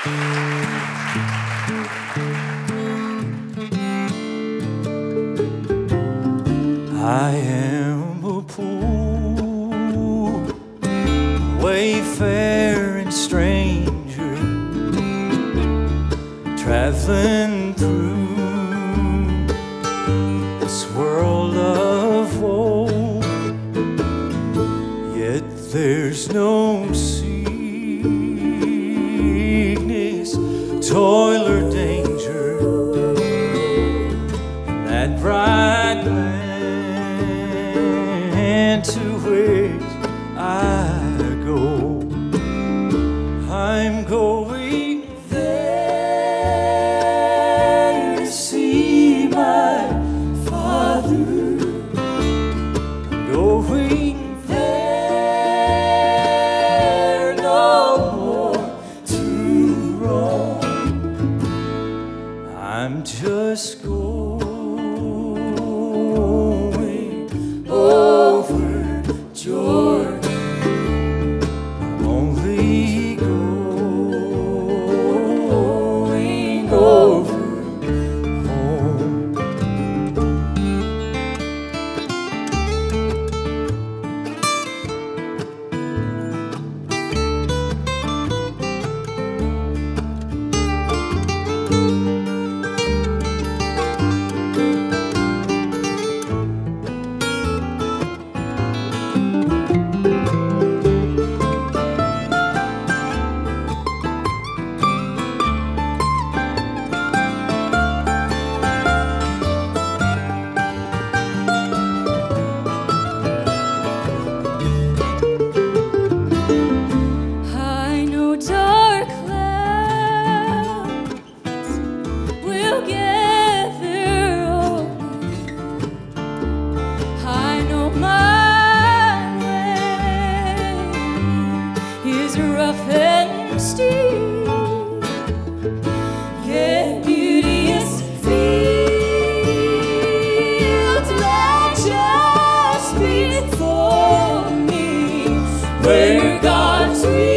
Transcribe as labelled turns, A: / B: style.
A: I am a poor wayfaring stranger, traveling through this world of woe. Yet there's no sickness, toil, or danger in that bright land to which I go. I'm going there to see my Father. I'm going there no more to roam. I'm just going over Jordan. I'm only going over home.
B: I know dark clouds will gather on me. I know my way is rough and steep, yet beauteous fields lie just before me, where God's